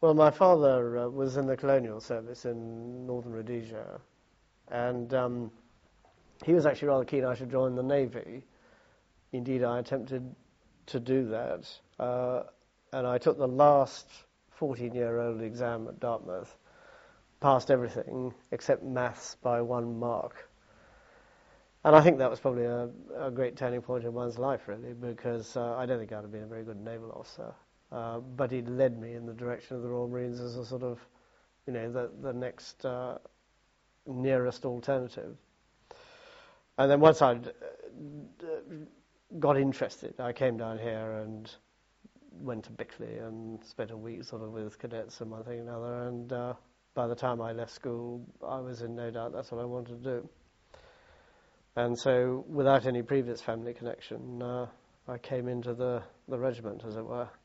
Well, my father was in the colonial service in northern Rhodesia, and he was actually rather keen I should join the Navy. Indeed, I attempted to do that, and I took the last 14-year-old exam at Dartmouth, passed everything except maths by 1 mark. And I think that was probably a great turning point in one's life, really, because I don't think I'd have been a very good naval officer. But it led me in the direction of the Royal Marines as a sort of, the next nearest alternative. And then once I'd got interested, I came down here and went to Bickley and spent a week sort of with cadets and one thing and another. And by the time I left school, I was in no doubt that's what I wanted to do. And so, without any previous family connection, I came into the regiment, as it were.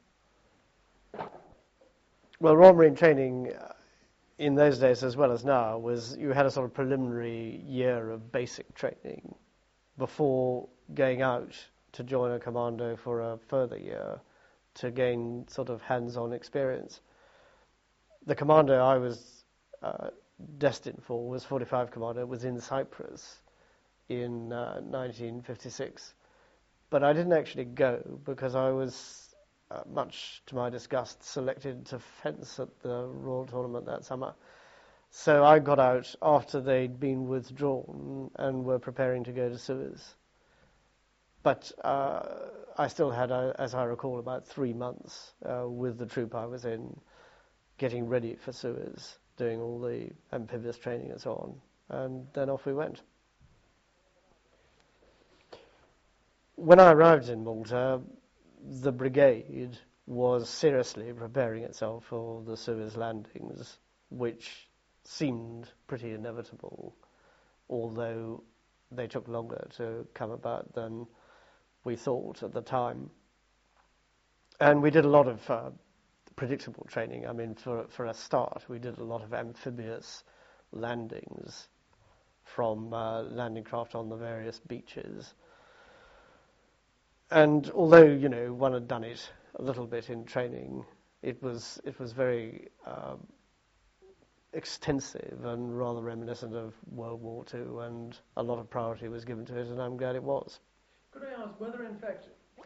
Well, Royal Marine training in those days, as well as now, was you had a sort of preliminary year of basic training before going out to join a commando for a further year to gain sort of hands-on experience. The commando I was destined for was 45 Commando, was in Cyprus in 1956. But I didn't actually go because I was, much to my disgust, selected to fence at the Royal Tournament that summer. So I got out after they'd been withdrawn and were preparing to go to Suez. But I still had, as I recall, about 3 months with the troop I was in, getting ready for Suez, doing all the amphibious training and so on. And then off we went. When I arrived in Malta, the brigade was seriously preparing itself for the Suez landings, which seemed pretty inevitable, although they took longer to come about than we thought at the time. And we did a lot of predictable training. I mean, for a start, we did a lot of amphibious landings from landing craft on the various beaches. And although, one had done it a little bit in training, it was very extensive and rather reminiscent of World War II, and a lot of priority was given to it, and I'm glad it was. Could I ask whether, in fact,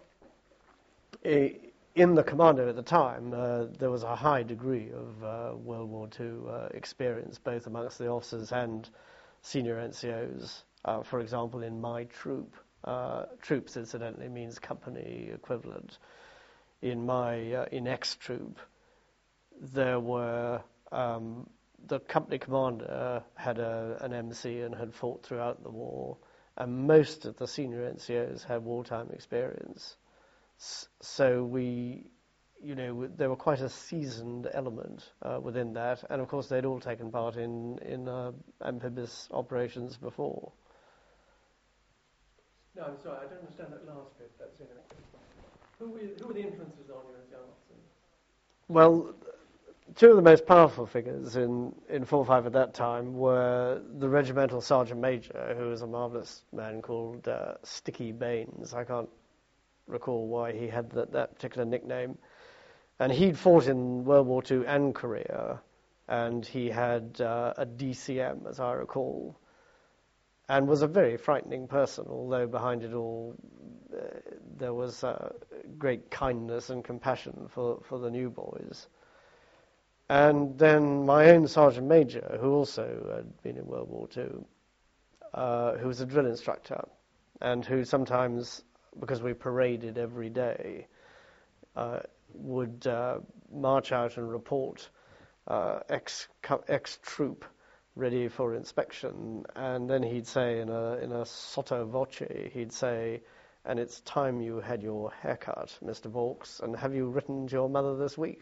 in the commando at the time, there was a high degree of World War II experience, both amongst the officers and senior NCOs. For example, in my troop, troops incidentally means company equivalent. In my in X troop, there were the company commander had an MC and had fought throughout the war, and most of the senior NCOs had wartime experience. So we, there were quite a seasoned element within that, and of course they'd all taken part in amphibious operations before. No, I'm sorry, I don't understand that last bit. That's who were the influences on you as young officers? Well, two of the most powerful figures in 4-5 at that time were the regimental sergeant major, who was a marvellous man called Sticky Baines. I can't recall why he had that particular nickname. And he'd fought in World War II and Korea, and he had a DCM, as I recall, and was a very frightening person, although behind it all there was great kindness and compassion for the new boys. And then my own Sergeant Major, who also had been in World War II, who was a drill instructor, and who sometimes, because we paraded every day, would march out and report ex-troop ready for inspection, and then he'd say in a sotto voce, he'd say, "And it's time you had your haircut, Mr. Vaux, and have you written to your mother this week?"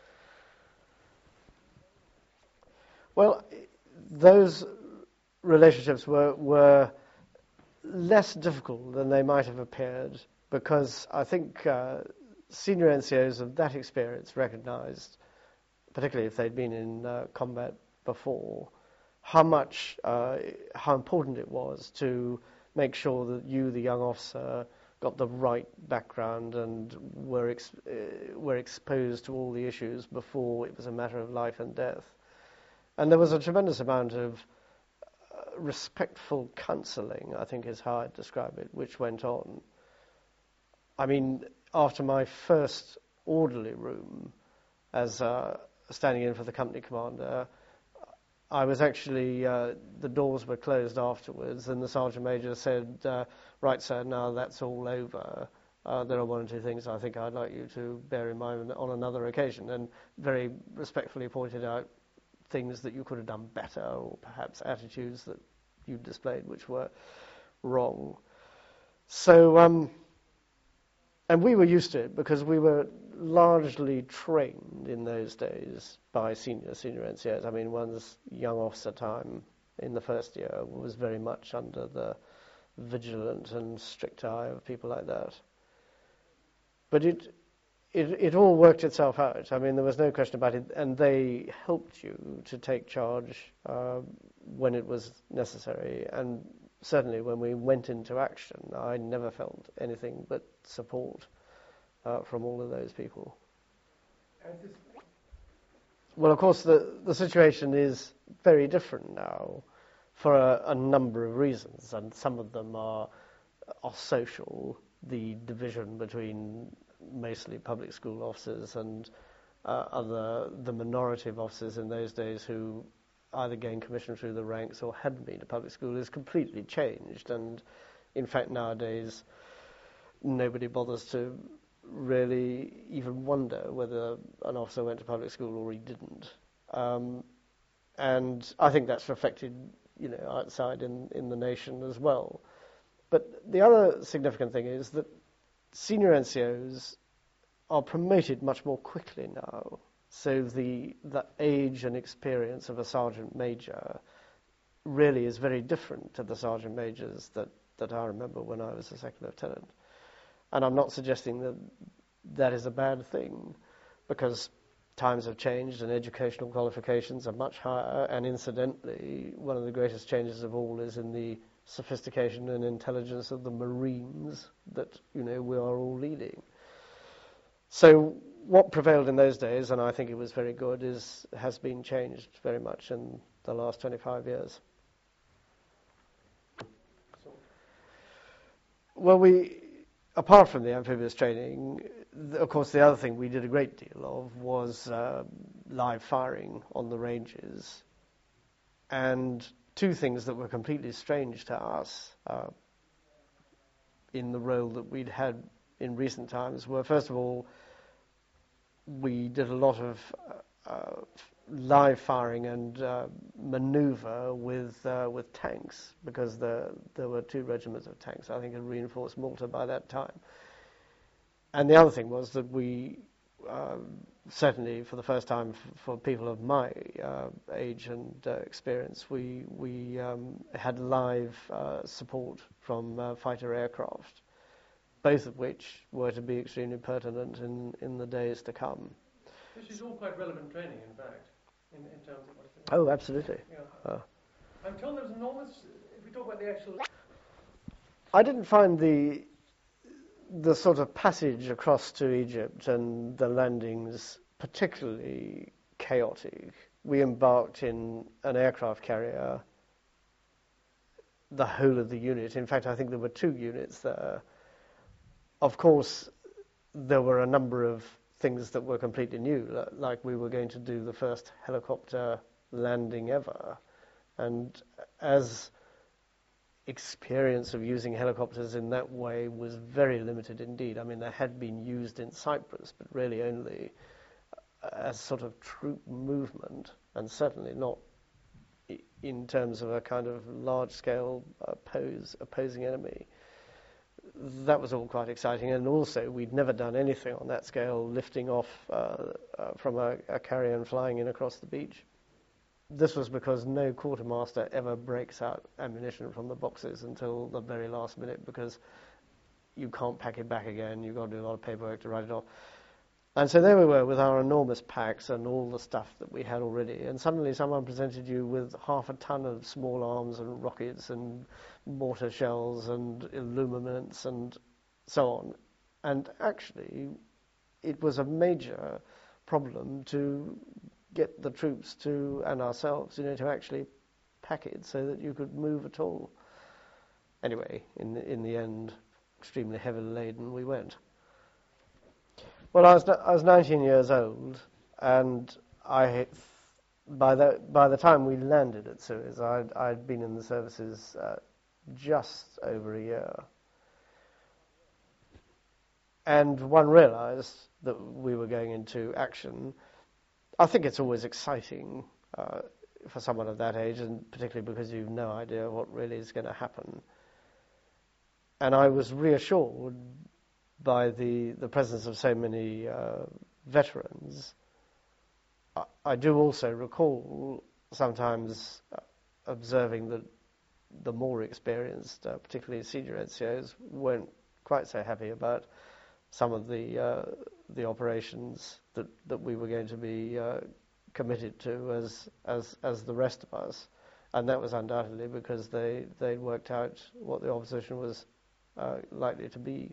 Well, those relationships were less difficult than they might have appeared, because I think senior NCOs of that experience recognized, particularly if they'd been in combat before, how important it was to make sure that you, the young officer, got the right background and were exposed to all the issues before it was a matter of life and death. And there was a tremendous amount of respectful counselling, I think is how I'd describe it, which went on. I mean, after my first orderly room as standing in for the company commander, I was actually, the doors were closed afterwards, and the Sergeant Major said, right, sir, now that's all over. There are one or two things I think I'd like you to bear in mind on another occasion, and very respectfully pointed out things that you could have done better, or perhaps attitudes that you displayed which were wrong. So, and we were used to it because we were largely trained in those days by senior NCOs. I mean, one's young officer time in the first year was very much under the vigilant and strict eye of people like that. But it all worked itself out. I mean, there was no question about it, and they helped you to take charge when it was necessary. And certainly when we went into action, I never felt anything but support from all of those people. Well, of course, the situation is very different now for a number of reasons, and some of them are social. The division between mostly public school officers and the minority of officers in those days who either gained commission through the ranks or hadn't been to public school is completely changed. And in fact, nowadays, nobody bothers to really even wonder whether an officer went to public school or he didn't. And I think that's reflected, outside in the nation as well. But the other significant thing is that senior NCOs are promoted much more quickly now. So the age and experience of a sergeant major really is very different to the sergeant majors that I remember when I was a second lieutenant. And I'm not suggesting that that is a bad thing, because times have changed and educational qualifications are much higher, and incidentally, one of the greatest changes of all is in the sophistication and intelligence of the Marines that, we are all leading. So what prevailed in those days, and I think it was very good, has been changed very much in the last 25 years. Well, apart from the amphibious training, of course, the other thing we did a great deal of was live firing on the ranges. And two things that were completely strange to us in the role that we'd had in recent times were, first of all, we did a lot of live firing and maneuver with tanks, because there were 2 regiments of tanks, I think, had reinforced Malta by that time. And the other thing was that we, certainly for the first time for people of my age and experience, we had live support from fighter aircraft, both of which were to be extremely pertinent in the days to come. Which is all quite relevant training, in fact, in terms of what it's... Oh, absolutely. Yeah. I'm told there's enormous... If we talk about the actual... I didn't find the sort of passage across to Egypt and the landings particularly chaotic. We embarked in an aircraft carrier, the whole of the unit. In fact, I think there were 2 units there. Of course, there were a number of things that were completely new, like we were going to do the first helicopter landing ever. And as experience of using helicopters in that way was very limited indeed. I mean, they had been used in Cyprus, but really only as sort of troop movement, and certainly not in terms of a kind of large-scale opposing enemy. That was all quite exciting, and also we'd never done anything on that scale, lifting off from a carrier and flying in across the beach. This was because no quartermaster ever breaks out ammunition from the boxes until the very last minute, because you can't pack it back again. You've got to do a lot of paperwork to write it off. And so there we were with our enormous packs and all the stuff that we had already, and suddenly someone presented you with half a ton of small arms and rockets and mortar shells and illuminants, and so on. And actually, it was a major problem to get the troops to, and ourselves, to actually pack it so that you could move at all. Anyway, in the end, extremely heavily laden, we went. Well, I was 19 years old, and by the time we landed at Suez, I'd been in the services just over a year. And one realized that we were going into action. I think it's always exciting for someone of that age, and particularly because you've no idea what really is going to happen. And I was reassured by the presence of so many veterans. I do also recall sometimes observing that the more experienced, particularly senior NCOs, weren't quite so happy about some of the operations that we were going to be committed to as the rest of us, and that was undoubtedly because they'd worked out what the opposition was likely to be.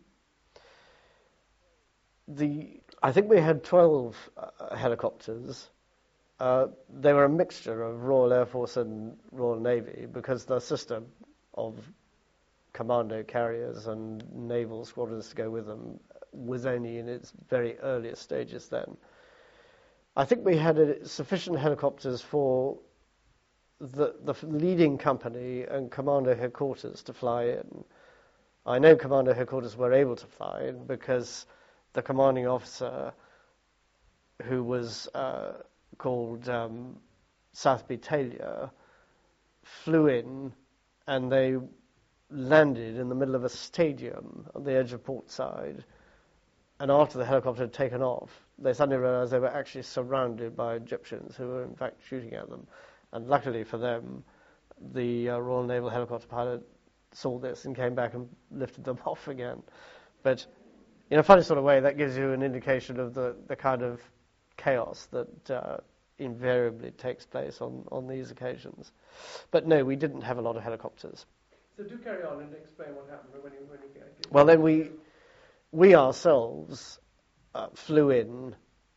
I think we had 12 helicopters. They were a mixture of Royal Air Force and Royal Navy because the system of commando carriers and naval squadrons to go with them was only in its very earliest stages then. I think we had sufficient helicopters for the leading company and commando headquarters to fly in. I know commando headquarters were able to fly in because the commanding officer, who was called Southby Taylor, flew in, and they landed in the middle of a stadium on the edge of Portside. And after the helicopter had taken off, they suddenly realized they were actually surrounded by Egyptians who were in fact shooting at them. And luckily for them, the Royal Naval helicopter pilot saw this and came back and lifted them off again. But in a funny sort of way, that gives you an indication of the kind of chaos that invariably takes place on these occasions. But no, we didn't have a lot of helicopters. So do carry on and explain what happened when you get. Well, then we ourselves flew in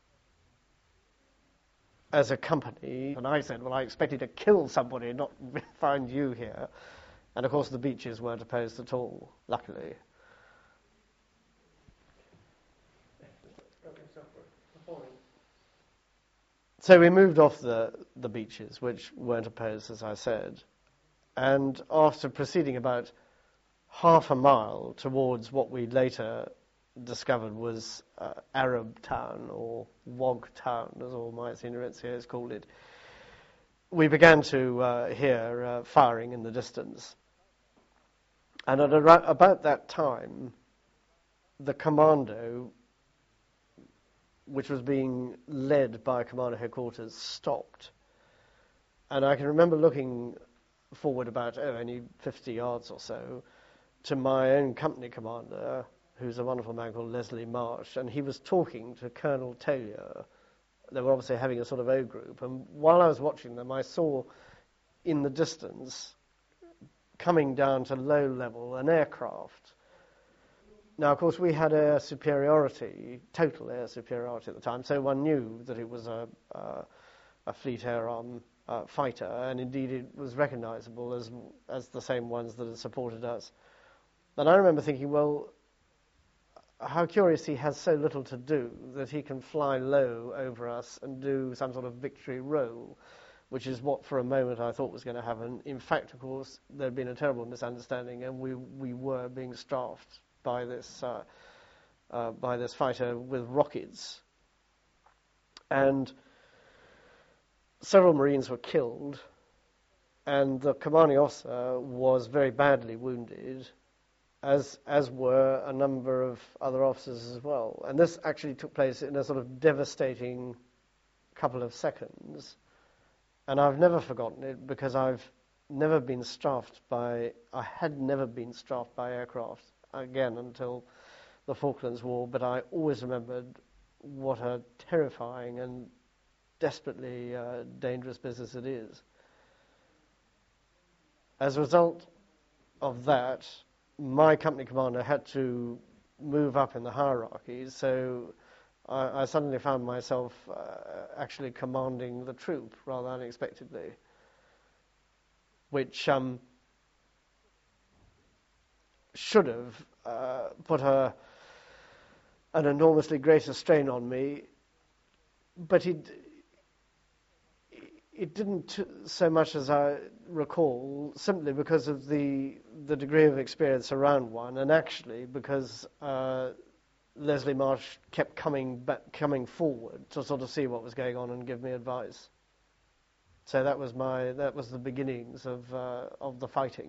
as a company, and I said, well, I expected to kill somebody, not find you here. And of course the beaches weren't opposed at all, luckily. So we moved off the beaches, which weren't opposed, as I said, and after proceeding about half a mile towards what we later discovered was Arab Town, or Wog Town, as all my senior NCOs called it, we began to hear firing in the distance. And at about that time, the commando, which was being led by Commando Headquarters, stopped. And I can remember looking forward about only 50 yards or so to my own company commander, who's a wonderful man called Leslie Marsh, and he was talking to Colonel Taylor. They were obviously having a sort of O group, and while I was watching them, I saw in the distance, coming down to low level, an aircraft. Now, of course, we had air superiority, total air superiority at the time, so one knew that it was a Fleet Air Arm fighter, and indeed it was recognizable as the same ones that had supported us. And I remember thinking, well, how curious he has so little to do that he can fly low over us and do some sort of victory roll, which is what for a moment I thought was going to happen. In fact, of course, there had been a terrible misunderstanding, and we were being strafed by this fighter with rockets. And several Marines were killed, and the commanding officer was very badly wounded, as were a number of other officers as well. And this actually took place in a sort of devastating couple of seconds. And I've never forgotten it because I had never been strafed by aircraft again until the Falklands War, but I always remembered what a terrifying and desperately dangerous business it is. As a result of that, my company commander had to move up in the hierarchy. So I suddenly found myself actually commanding the troop rather unexpectedly, which should have put an enormously greater strain on me, but it didn't so much as I recall, simply because of the degree of experience around one, and actually because Leslie Marsh kept coming forward to sort of see what was going on and give me advice. So that was the beginnings of the fighting.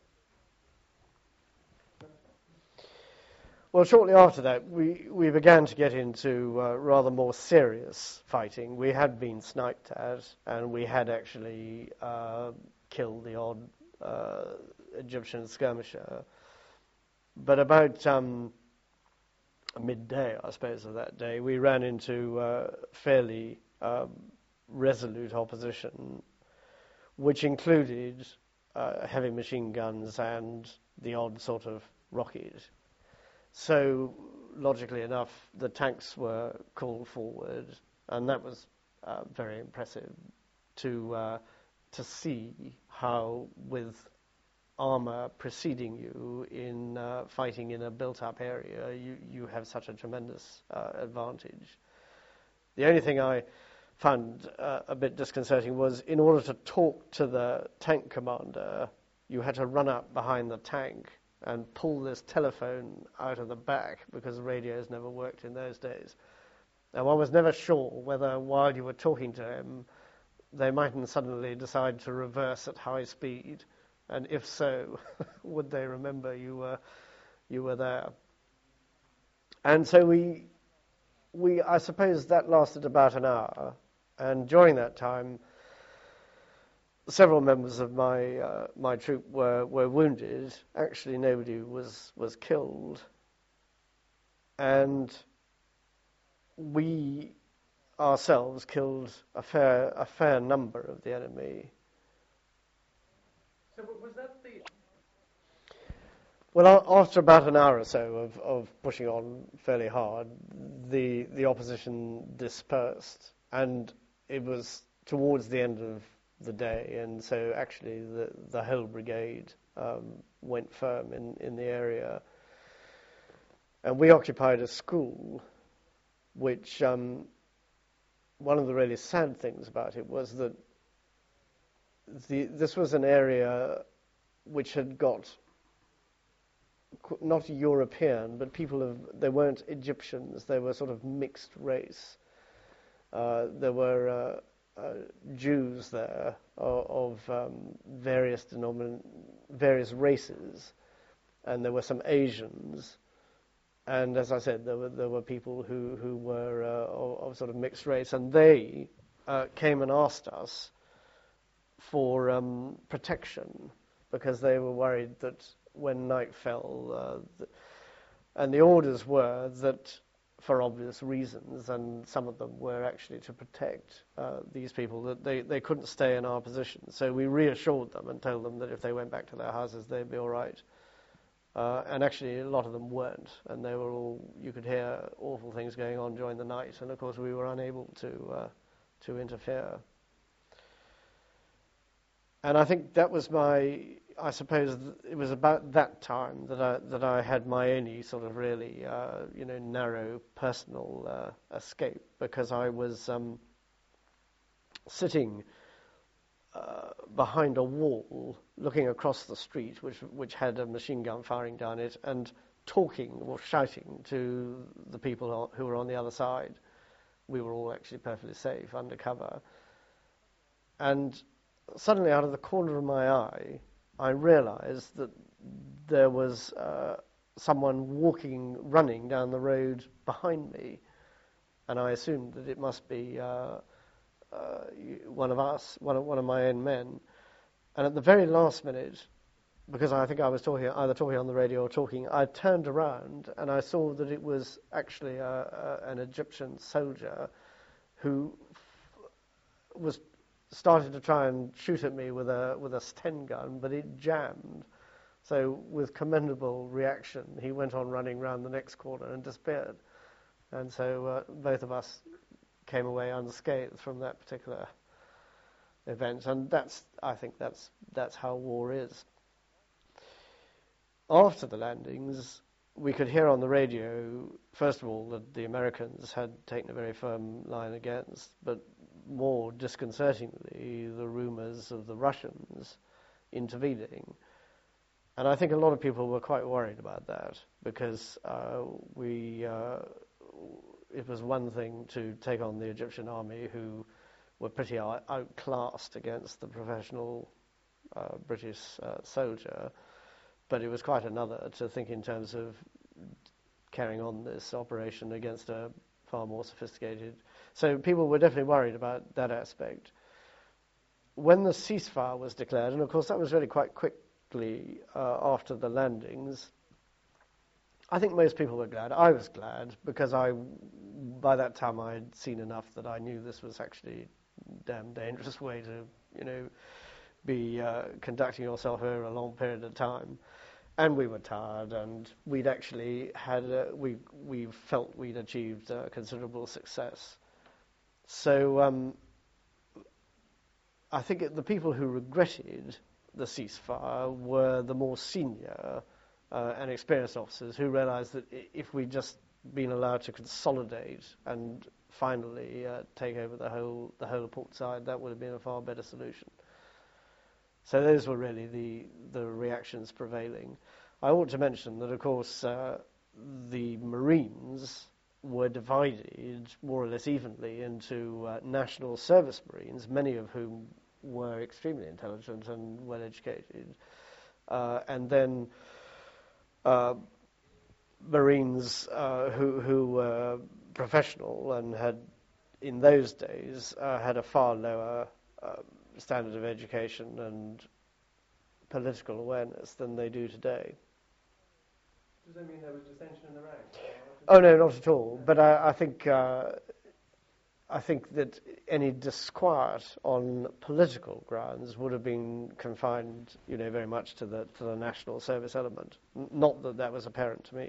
Well, shortly after that, we began to get into rather more serious fighting. We had been sniped at, and we had actually killed the odd Egyptian skirmisher. But about midday, I suppose, of that day, we ran into fairly resolute opposition, which included heavy machine guns and the odd sort of rocket. So, logically enough, the tanks were called forward, and that was very impressive to see how, with armor preceding you in fighting in a built-up area, you have such a tremendous advantage. The only thing I found a bit disconcerting was, in order to talk to the tank commander, you had to run up behind the tank and pull this telephone out of the back, because radios never worked in those days. And one was never sure whether, while you were talking to him, they mightn't suddenly decide to reverse at high speed, and if so, would they remember you were there? And so I suppose that lasted about an hour, and during that time, several members of my troop were wounded. Actually, nobody was killed, and we ourselves killed a fair number of the enemy. So was that the... Well, after about an hour or so of pushing on fairly hard, the opposition dispersed, and it was towards the end of the day, and so actually the whole brigade went firm in the area, and we occupied a school, which one of the really sad things about it was that this was an area which had got not European, but they weren't Egyptians, they were sort of mixed race. There were Jews there of various races, and there were some Asians, and as I said, there were people who were of sort of mixed race, and they came and asked us for protection, because they were worried that when night fell, and the orders were that, for obvious reasons, and some of them were actually to protect these people, that they couldn't stay in our position. So we reassured them and told them that if they went back to their houses, they'd be all right. And actually, a lot of them weren't, and they were all, you could hear awful things going on during the night, and of course we were unable to interfere. And I think that was I suppose it was about that time that I had my only sort of really, narrow personal escape, because I was sitting behind a wall, looking across the street, which had a machine gun firing down it, and talking or shouting to the people who were on the other side. We were all actually perfectly safe, under cover. And suddenly, out of the corner of my eye, I realized that there was someone running down the road behind me, and I assumed that it must be one of us, one of my own men. And at the very last minute, because I think I was either talking on the radio or talking, I turned around and I saw that it was actually an Egyptian soldier who started to try and shoot at me with a Sten gun, but it jammed. So with commendable reaction, he went on running round the next corner and disappeared. And so both of us came away unscathed from that particular event. And I think that's how war is. After the landings, we could hear on the radio, first of all, that the Americans had taken a very firm line against, but more disconcertingly, the rumors of the Russians intervening. And I think a lot of people were quite worried about that, because it was one thing to take on the Egyptian army, who were pretty outclassed against the professional British soldier, but it was quite another to think in terms of carrying on this operation against a far more sophisticated. So people were definitely worried about that aspect. When the ceasefire was declared, and of course that was really quite quickly after the landings, I think most people were glad. I was glad, because by that time I had seen enough that I knew this was actually a damn dangerous way to, be conducting yourself over a long period of time. And we were tired, and we'd actually we felt we'd achieved considerable success. So I think the people who regretted the ceasefire were the more senior and experienced officers, who realized that if we'd just been allowed to consolidate and finally take over the whole of Port Said, that would have been a far better solution. So those were really the reactions prevailing. I ought to mention that, of course, the Marines were divided more or less evenly into national service Marines, many of whom were extremely intelligent and well educated, and then Marines who were professional and had, in those days, had a far lower standard of education and political awareness than they do today. Does that mean there was dissension in the ranks? Oh no, not at all. But I think that any disquiet on political grounds would have been confined, very much to the national service element. Not that was apparent to me.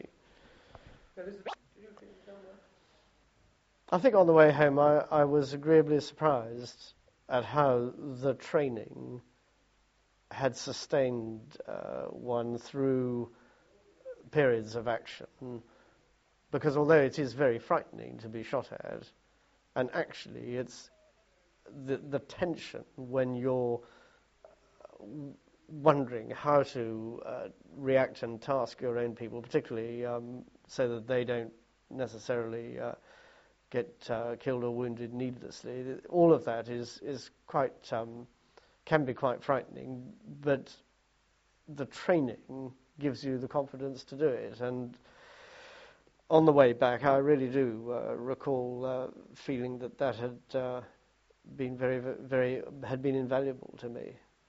I think on the way home I was agreeably surprised at how the training had sustained one through periods of action, because although it is very frightening to be shot at, and actually it's the tension when you're wondering how to react and task your own people, particularly so that they don't necessarily get killed or wounded needlessly. All of that is quite can be quite frightening, but the training gives you the confidence to do it. And on the way back, I really do recall feeling that had been had been invaluable to me.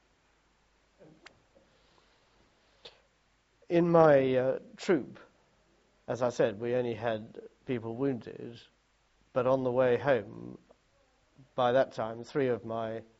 In my troop, as I said, we only had people wounded, but on the way home, by that time, three of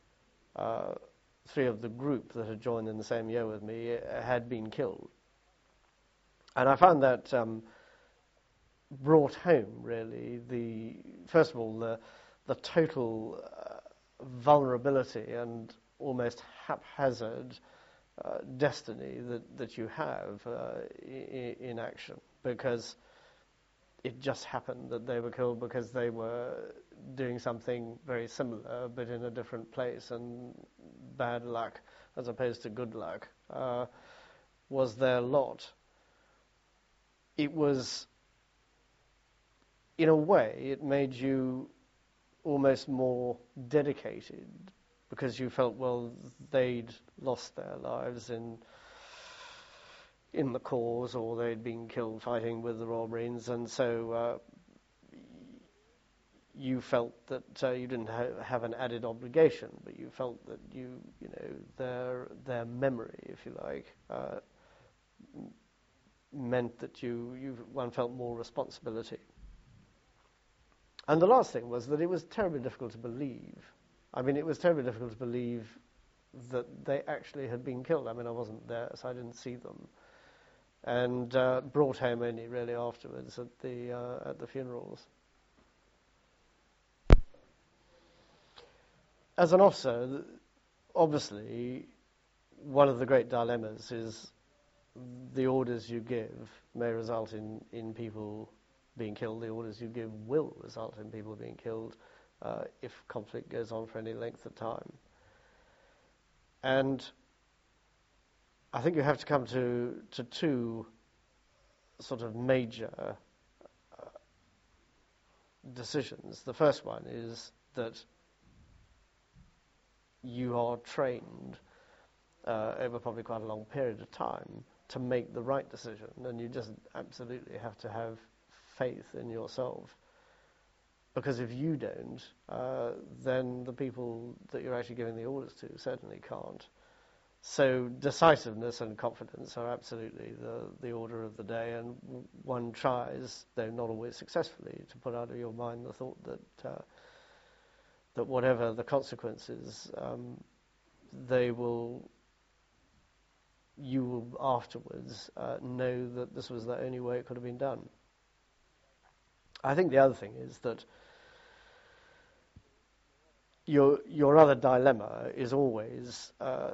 the group that had joined in the same year with me had been killed. And I found that brought home, really, first of all, the total vulnerability and almost haphazard destiny that you have in action, because it just happened that they were killed because they were doing something very similar but in a different place, and bad luck as opposed to good luck was their lot. It was, in a way, it made you almost more dedicated, because you felt, well, they'd lost their lives in the cause, or they'd been killed fighting with the Royal Marines, and so you felt that you didn't have an added obligation, but you felt that their memory, if you like, meant that one felt more responsibility. And the last thing was that it was terribly difficult to believe. I mean, it was terribly difficult to believe that they actually had been killed. I mean, I wasn't there, so I didn't see them, and brought home only really afterwards at the funerals. As an officer, obviously, one of the great dilemmas is the orders you give may result in people being killed. The orders you give will result in people being killed if conflict goes on for any length of time. And I think you have to come to two sort of major decisions. The first one is that you are trained over probably quite a long period of time to make the right decision, and you just absolutely have to have faith in yourself. Because if you don't, then the people that you're actually giving the orders to certainly can't. So decisiveness and confidence are absolutely the order of the day, and one tries, though not always successfully, to put out of your mind the thought that whatever the consequences, you will afterwards know that this was the only way it could have been done. I think the other thing is that your other dilemma is always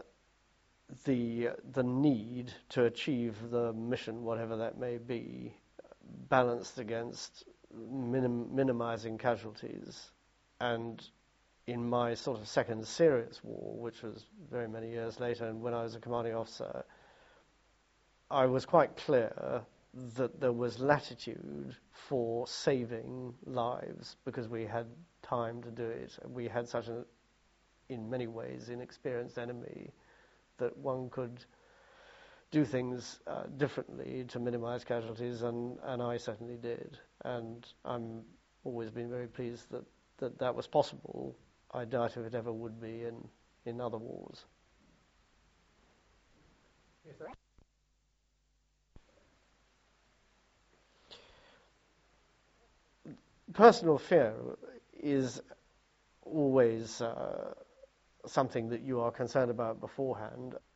the need to achieve the mission, whatever that may be, balanced against minimizing casualties. And in my sort of second serious war, which was very many years later, and when I was a commanding officer, I was quite clear that there was latitude for saving lives because we had time to do it. We had such an, in many ways, inexperienced enemy that one could do things differently to minimize casualties, and I certainly did. And I'm always been very pleased that was possible. I doubt if it ever would be in other wars. Yes, sir. Personal fear is always something that you are concerned about beforehand.